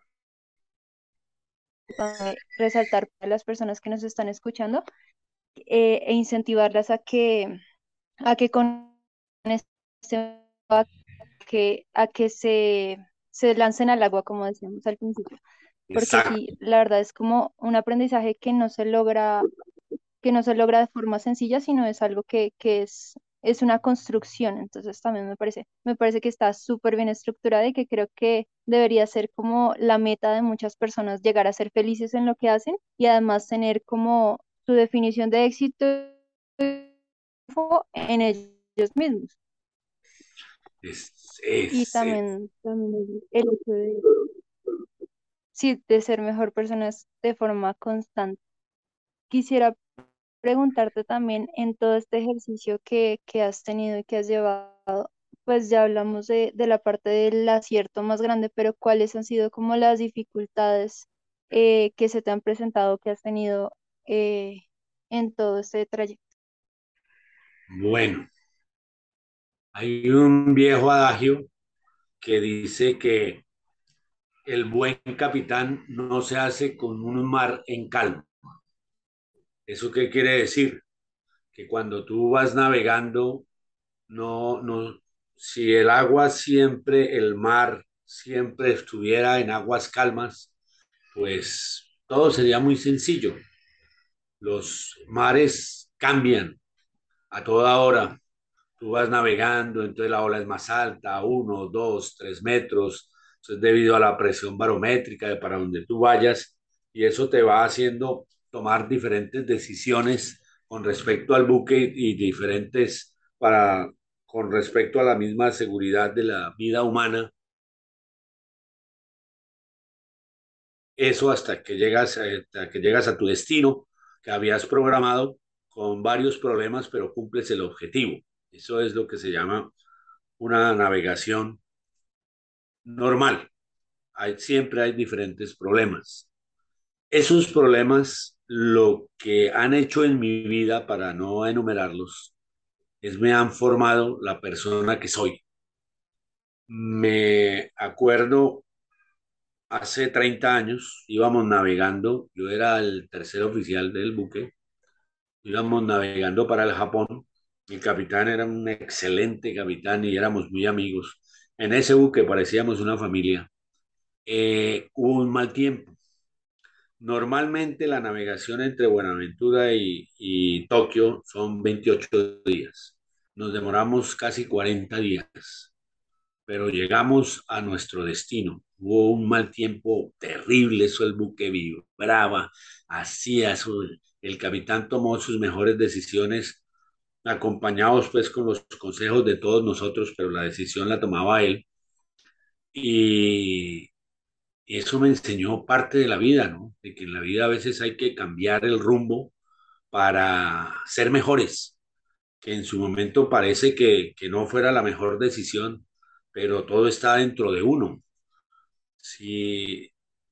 resaltar para las personas que nos están escuchando e incentivarlas a que con este a que se lancen al agua, como decíamos al principio. Porque Exacto. sí, la verdad es como un aprendizaje que no se logra de forma sencilla, sino es algo que es una construcción. Entonces también me parece que está súper bien estructurada y que creo que debería ser como la meta de muchas personas, llegar a ser felices en lo que hacen y además tener como su definición de éxito en ellos mismos. Y también el hecho de, sí, de ser mejor personas de forma constante. Quisiera preguntarte también en todo este ejercicio que has tenido y que has llevado, pues ya hablamos de la parte del acierto más grande, pero ¿cuáles han sido como las dificultades que se te han presentado, que has tenido eh, en todo este trayecto? Bueno, hay un viejo adagio que dice que el buen capitán no se hace con un mar en calma. ¿Eso qué quiere decir? Que cuando tú vas navegando, no, si el agua siempre, el mar siempre estuviera en aguas calmas, pues todo sería muy sencillo. Los mares cambian a toda hora. Tú vas navegando, entonces la ola es más alta, 1, 2, 3 metros, Eso es debido a la presión barométrica de para donde tú vayas y eso te va haciendo tomar diferentes decisiones con respecto al buque y diferentes con respecto a la misma seguridad de la vida humana. Eso hasta que llegas a tu destino que habías programado con varios problemas, pero cumples el objetivo. Eso es lo que se llama una navegación normal. Siempre hay diferentes problemas. Esos problemas, lo que han hecho en mi vida, para no enumerarlos, es me han formado la persona que soy. Me acuerdo, hace 30 años íbamos navegando, yo era el tercer oficial del buque, íbamos navegando para el Japón, el capitán era un excelente capitán y éramos muy amigos. En ese buque parecíamos una familia. Hubo un mal tiempo. Normalmente la navegación entre Buenaventura y Tokio son 28 días. Nos demoramos casi 40 días, pero llegamos a nuestro destino. Hubo un mal tiempo terrible, eso el buque vibraba, hacía eso. El capitán tomó sus mejores decisiones, acompañados pues con los consejos de todos nosotros, pero la decisión la tomaba él. Y eso me enseñó parte de la vida, ¿no? De que en la vida a veces hay que cambiar el rumbo para ser mejores, que en su momento parece que no fuera la mejor decisión, pero todo está dentro de uno. Si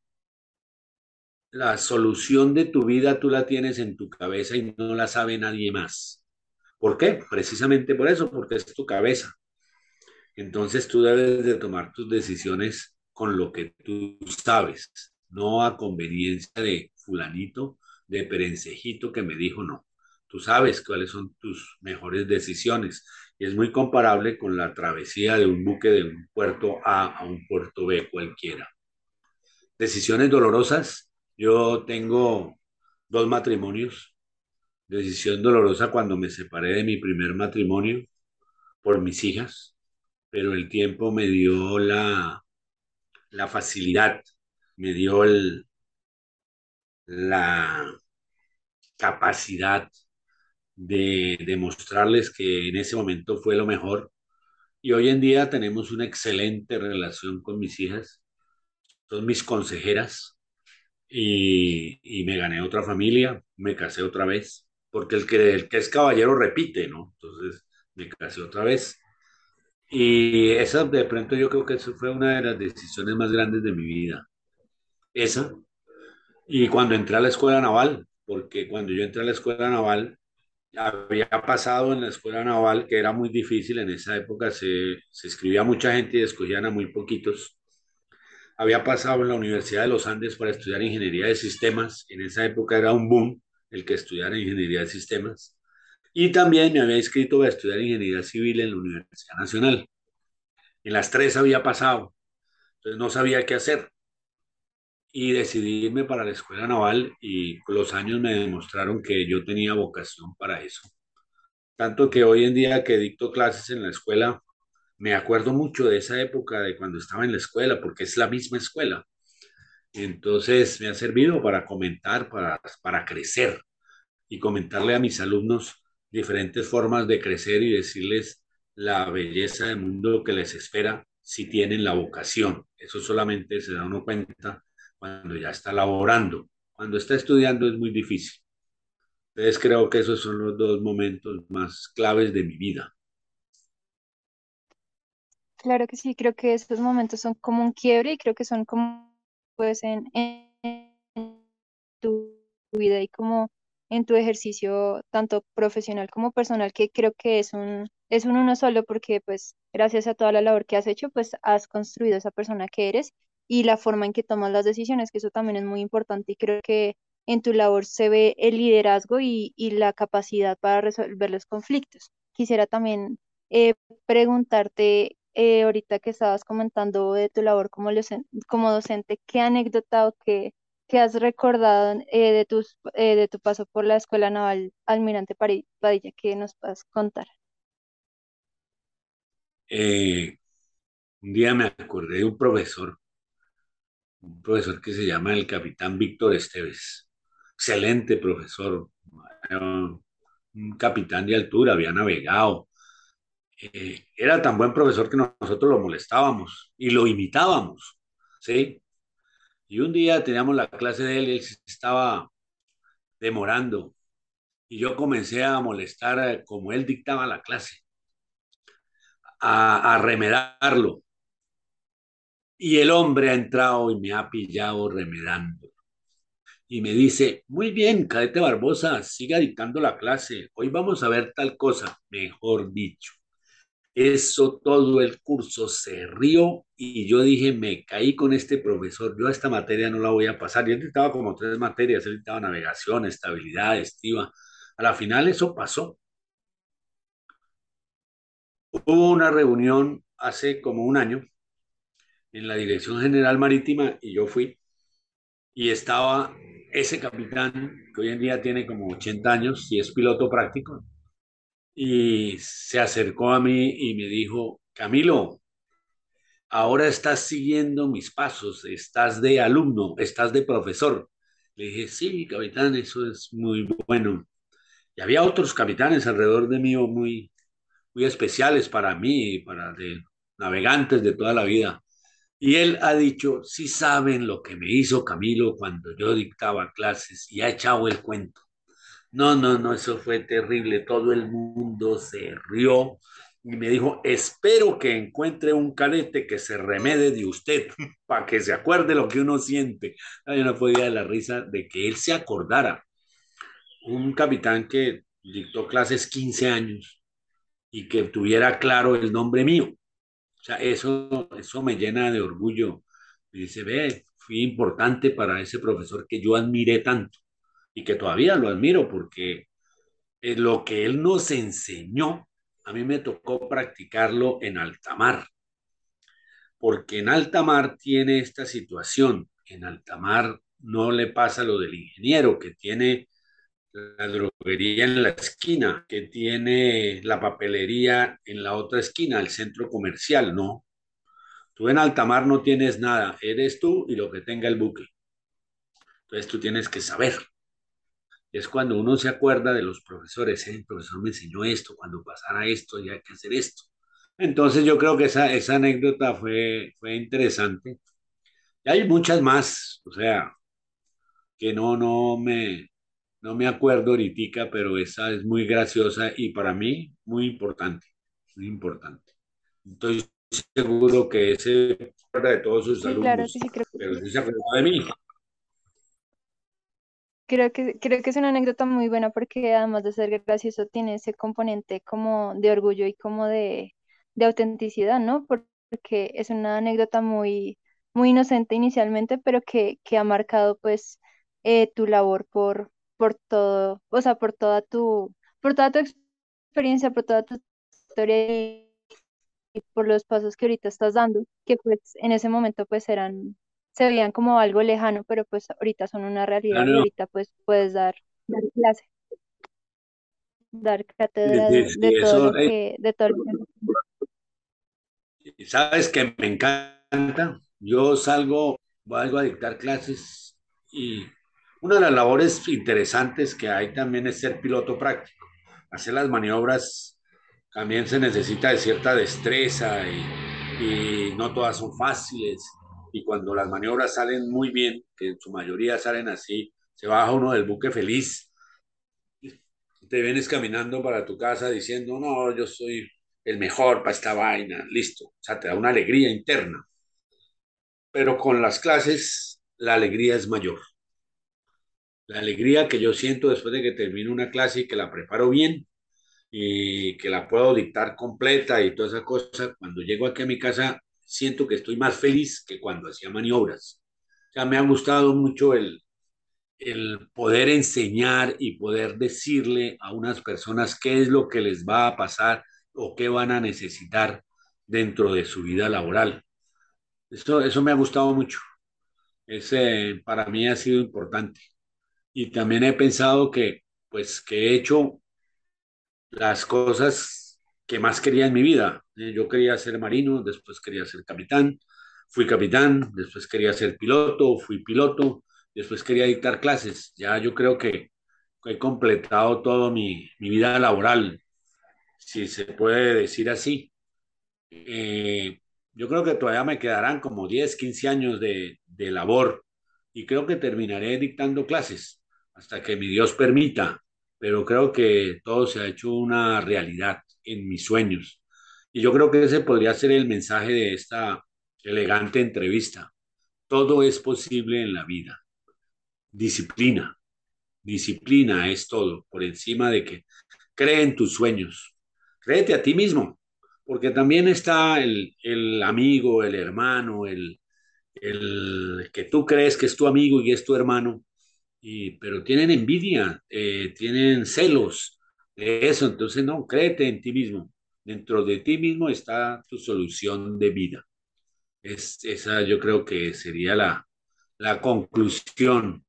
la solución de tu vida tú la tienes en tu cabeza y no la sabe nadie más. ¿Por qué? Precisamente por eso, porque es tu cabeza. Entonces tú debes de tomar tus decisiones con lo que tú sabes, no a conveniencia de fulanito, de perencejito que me dijo no. Tú sabes cuáles son tus mejores decisiones y es muy comparable con la travesía de un buque de un puerto A a un puerto B cualquiera. Decisiones dolorosas. Yo tengo 2 matrimonios. Decisión dolorosa cuando me separé de mi primer matrimonio por mis hijas, pero el tiempo me dio la facilidad, me dio la capacidad de demostrarles que en ese momento fue lo mejor. Y hoy en día tenemos una excelente relación con mis hijas, son mis consejeras y me gané otra familia, me casé otra vez, porque el que es caballero repite, ¿no? Entonces me casé otra vez. Y esa, de pronto, yo creo que eso fue una de las decisiones más grandes de mi vida. Esa. Y cuando entré a la escuela naval, porque cuando yo entré a la escuela naval, había pasado en la escuela naval que era muy difícil. En esa época se escribía a mucha gente y escogían a muy poquitos. Había pasado en la Universidad de los Andes para estudiar ingeniería de sistemas. En esa época era un boom el que estudiara ingeniería de sistemas. Y también me había inscrito a estudiar ingeniería civil en la Universidad Nacional. En las tres había pasado, entonces no sabía qué hacer. Y decidí irme para la escuela naval y los años me demostraron que yo tenía vocación para eso. Tanto que hoy en día que dicto clases en la escuela, me acuerdo mucho de esa época de cuando estaba en la escuela, porque es la misma escuela. Entonces me ha servido para comentar, para crecer y comentarle a mis alumnos diferentes formas de crecer y decirles la belleza del mundo que les espera si tienen la vocación. Eso solamente se da uno cuenta cuando ya está laborando. Cuando está estudiando es muy difícil. Entonces creo que esos son los 2 momentos más claves de mi vida. Claro que sí, creo que estos momentos son como un quiebre y creo que son como pues en tu vida y como en tu ejercicio tanto profesional como personal, que creo que es un uno solo porque pues gracias a toda la labor que has hecho, pues has construido esa persona que eres y la forma en que tomas las decisiones, que eso también es muy importante y creo que en tu labor se ve el liderazgo y la capacidad para resolver los conflictos. Quisiera también preguntarte, ahorita que estabas comentando de tu labor como docente, ¿qué anécdota o qué has recordado de tu paso por la Escuela Naval Almirante Padilla que nos puedas contar? Un día me acordé de un profesor un profesor que se llama el capitán Víctor Esteves. Excelente profesor, un capitán de altura, había navegado. Era tan buen profesor que nosotros lo molestábamos y lo imitábamos, ¿sí? Y un día teníamos la clase de él y él se estaba demorando. Y yo comencé a molestar como él dictaba la clase, a remedarlo. Y el hombre ha entrado y me ha pillado remedando. Y me dice, muy bien, cadete Barbosa, siga dictando la clase. Hoy vamos a ver tal cosa, mejor dicho. Eso todo el curso se rió y yo dije, me caí con este profesor, yo a esta materia no la voy a pasar. Yo dictaba como 3 materias, él dictaba navegación, estabilidad, estiva. A la final eso pasó. Hubo una reunión hace como un año en la Dirección General Marítima y yo fui y estaba ese capitán que hoy en día tiene como 80 años y es piloto práctico y se acercó a mí y me dijo, Camilo, ahora estás siguiendo mis pasos, estás de alumno, estás de profesor. Le dije, sí, capitán, eso es muy bueno. Y había otros capitanes alrededor de mí muy especiales para mí, para de navegantes de toda la vida. Y él ha dicho, sí saben lo que me hizo Camilo cuando yo dictaba clases y ha echado el cuento. No, no, no, eso fue terrible. Todo el mundo se rió y me dijo, espero que encuentre un cadete que se remede de usted para que se acuerde lo que uno siente. Ay, yo no podía de la risa de que él se acordara. Un capitán que dictó clases 15 años y que tuviera claro el nombre mío. O sea, eso me llena de orgullo. Me dice, ve, fui importante para ese profesor que yo admiré tanto y que todavía lo admiro porque lo que él nos enseñó, a mí me tocó practicarlo en alta mar, porque en alta mar tiene esta situación. En alta mar no le pasa lo del ingeniero que tiene la droguería en la esquina, que tiene la papelería en la otra esquina, el centro comercial, no. Tú en alta mar no tienes nada, eres tú y lo que tenga el buque. Entonces tú tienes que saber. Es cuando uno se acuerda de los profesores, el profesor me enseñó esto, cuando pasara esto ya hay que hacer esto. Entonces yo creo que esa anécdota fue interesante. Y hay muchas más, o sea, que no me acuerdo ahorita, pero esa es muy graciosa y para mí muy importante, muy importante. Estoy seguro que ese se acuerda de todos sus Sí, claro alumnos, que sí, pero sí se acuerda de mí. creo que es una anécdota muy buena porque además de ser gracioso tiene ese componente como de orgullo y como de autenticidad, ¿no? Porque es una anécdota muy, muy inocente inicialmente, pero que ha marcado pues tu labor por todo, o sea, por toda tu experiencia, por toda tu historia y por los pasos que ahorita estás dando, que pues en ese momento pues se veían como algo lejano, pero pues ahorita son una No, realidad y no, ahorita pues puedes dar clase, dar sí, cátedra sí, de sí, todo lo de todo lo sabes que me encanta. Yo valgo a dictar clases y una de las labores interesantes que hay también es ser piloto práctico. Hacer las maniobras también se necesita de cierta destreza y no todas son fáciles. Y cuando las maniobras salen muy bien, que en su mayoría salen así, se baja uno del buque feliz, te vienes caminando para tu casa diciendo, no, yo soy el mejor para esta vaina, listo. O sea, te da una alegría interna. Pero con las clases, la alegría es mayor. La alegría que yo siento después de que termino una clase y que la preparo bien y que la puedo dictar completa y toda esa cosa, cuando llego aquí a mi casa, siento que estoy más feliz que cuando hacía maniobras. O sea, me ha gustado mucho el poder enseñar y poder decirle a unas personas qué es lo que les va a pasar o qué van a necesitar dentro de su vida laboral. Eso me ha gustado mucho. Para mí ha sido importante. Y también he pensado pues, que he hecho las cosas que más quería en mi vida. Yo quería ser marino, después quería ser capitán, fui capitán, después quería ser piloto, fui piloto, después quería dictar clases. Ya yo creo que he completado toda mi vida laboral, si se puede decir así. Yo creo que todavía me quedarán como 10, 15 años de labor y creo que terminaré dictando clases hasta que mi Dios permita, pero creo que todo se ha hecho una realidad en mis sueños. Y yo creo que ese podría ser el mensaje de esta elegante entrevista. Todo es posible en la vida. Disciplina. Disciplina es todo, por encima de que cree en tus sueños. Créete a ti mismo, porque también está el amigo, el hermano, el que tú crees que es tu amigo y es tu hermano, pero tienen envidia, tienen celos de eso. Entonces, no, créete en ti mismo. Dentro de ti mismo está tu solución de vida. Esa yo creo que sería la conclusión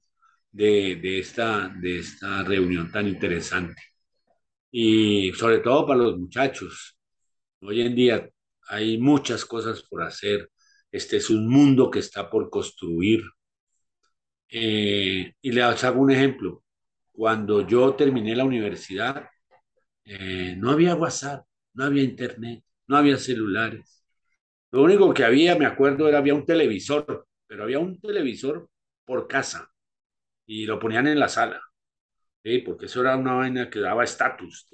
de esta reunión tan interesante. Y sobre todo para los muchachos. Hoy en día hay muchas cosas por hacer. Este es un mundo que está por construir. Y les hago un ejemplo. Cuando yo terminé la universidad, no había WhatsApp, no había internet, no había celulares. Lo único que había, me acuerdo, había un televisor, pero había un televisor por casa y lo ponían en la sala, ¿sí? Porque eso era una vaina que daba estatus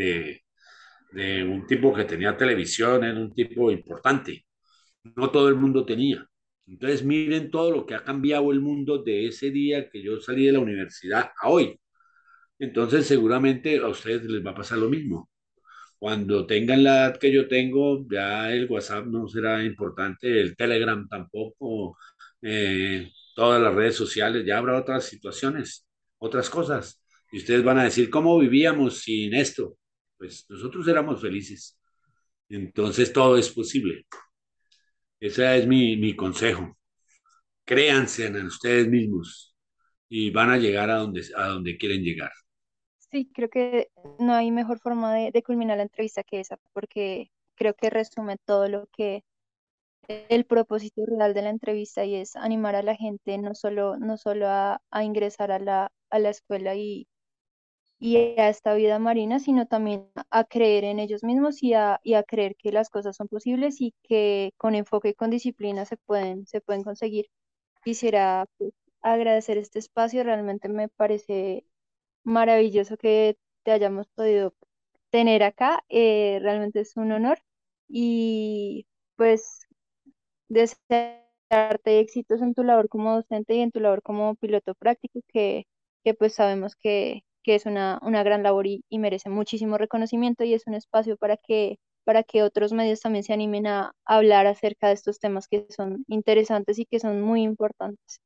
de un tipo que tenía televisión, era un tipo importante. No todo el mundo tenía. Entonces miren todo lo que ha cambiado el mundo de ese día que yo salí de la universidad a hoy. Entonces seguramente a ustedes les va a pasar lo mismo. Cuando tengan la edad que yo tengo, ya el WhatsApp no será importante, el Telegram tampoco, todas las redes sociales, ya habrá otras situaciones, otras cosas. Y ustedes van a decir, ¿cómo vivíamos sin esto? Pues nosotros éramos felices. Entonces todo es posible. Ese es mi consejo. Créanse en ustedes mismos y van a llegar a donde quieren llegar. Sí, creo que no hay mejor forma de culminar la entrevista que esa, porque creo que resume todo lo que el propósito real de la entrevista, y es animar a la gente no solo a ingresar a la escuela y a esta vida marina, sino también a creer en ellos mismos y a creer que las cosas son posibles y que con enfoque y con disciplina se pueden conseguir. Quisiera, pues, agradecer este espacio. Realmente me parece maravilloso que te hayamos podido tener acá. Realmente es un honor y pues desearte éxitos en tu labor como docente y en tu labor como piloto práctico, que pues sabemos que es una gran labor y merece muchísimo reconocimiento, y es un espacio para que otros medios también se animen a hablar acerca de estos temas que son interesantes y que son muy importantes.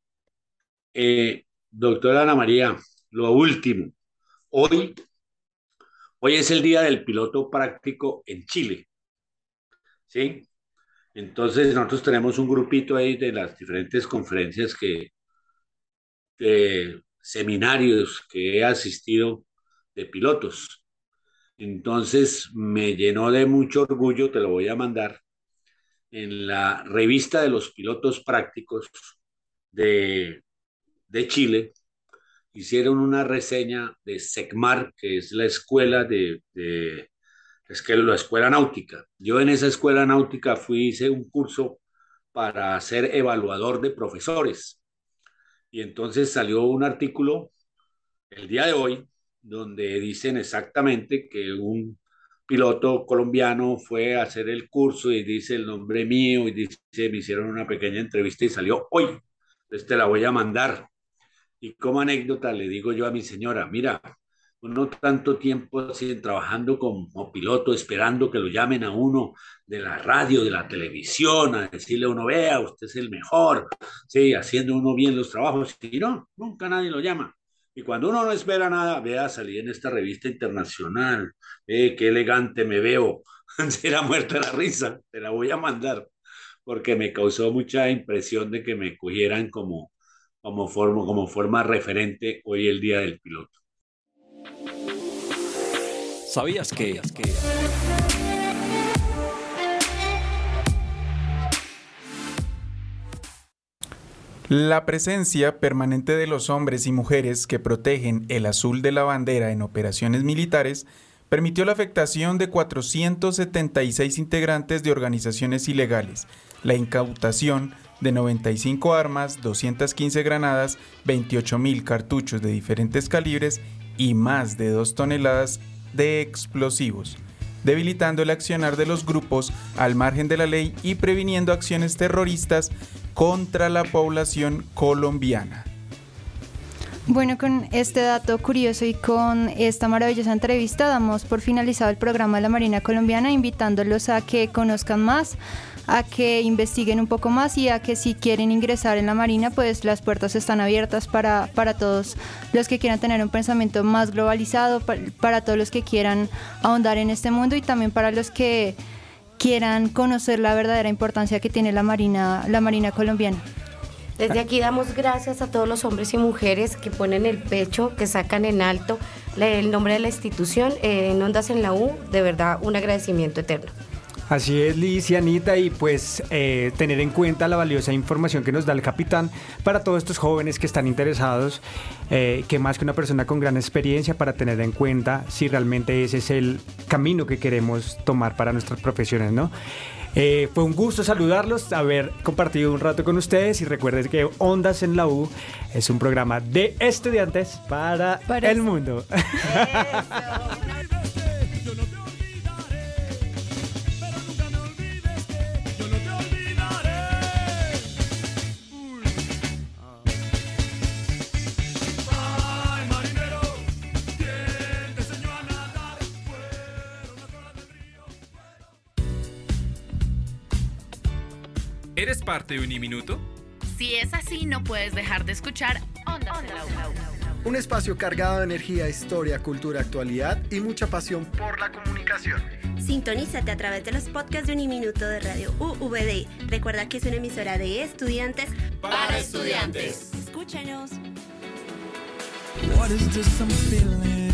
Doctora Ana María, lo último. Hoy es el día del piloto práctico en Chile, ¿sí? Entonces nosotros tenemos un grupito ahí de las diferentes conferencias seminarios que he asistido de pilotos. Entonces me llenó de mucho orgullo, te lo voy a mandar, en la revista de los pilotos prácticos de Chile. Hicieron una reseña de SECMAR, que es la escuela la escuela náutica. Yo en esa escuela náutica hice un curso para ser evaluador de profesores. Y entonces salió un artículo el día de hoy donde dicen exactamente que un piloto colombiano fue a hacer el curso y dice el nombre mío y dice, me hicieron una pequeña entrevista y salió hoy. Entonces te la voy a mandar. Y como anécdota le digo yo a mi señora, mira, uno tanto tiempo así, trabajando como piloto, esperando que lo llamen a uno de la radio, de la televisión, a decirle a uno, vea, usted es el mejor, sí, haciendo uno bien los trabajos, y no, nunca nadie lo llama. Y cuando uno no espera nada, vea, salí en esta revista internacional, qué elegante me veo, será muerta la risa, te la voy a mandar, porque me causó mucha impresión de que me cogieran como forma referente hoy el día del piloto. ¿Sabías que? La presencia permanente de los hombres y mujeres que protegen el azul de la bandera en operaciones militares permitió la afectación de 476 integrantes de organizaciones ilegales, la incautación de 95 armas, 215 granadas, 28.000 cartuchos de diferentes calibres y más de 2 toneladas de explosivos, debilitando el accionar de los grupos al margen de la ley y previniendo acciones terroristas contra la población colombiana. Bueno, con este dato curioso y con esta maravillosa entrevista damos por finalizado el programa de la Marina Colombiana, invitándolos a que conozcan más, a que investiguen un poco más y a que si quieren ingresar en la Marina, pues las puertas están abiertas para todos los que quieran tener un pensamiento más globalizado, para todos los que quieran ahondar en este mundo y también para los que quieran conocer la verdadera importancia que tiene la Marina colombiana. Desde aquí damos gracias a todos los hombres y mujeres que ponen el pecho, que sacan en alto el nombre de la institución, en Ondas en la U, de verdad un agradecimiento eterno. Así es, Liz y Anita, y pues tener en cuenta la valiosa información que nos da el capitán para todos estos jóvenes que están interesados, que más que una persona con gran experiencia, para tener en cuenta si realmente ese es el camino que queremos tomar para nuestras profesiones, ¿no? Fue un gusto saludarlos, haber compartido un rato con ustedes y recuerden que Ondas en la U es un programa de estudiantes para el mundo. ¿Eres parte de Uniminuto? Si es así, no puedes dejar de escuchar Ondas en la U. Un espacio cargado de energía, historia, cultura, actualidad y mucha pasión por la comunicación. Sintonízate a través de los podcasts de Uniminuto de Radio UVD. Recuerda que es una emisora de estudiantes para estudiantes. Escúchanos. What is this I'm feeling?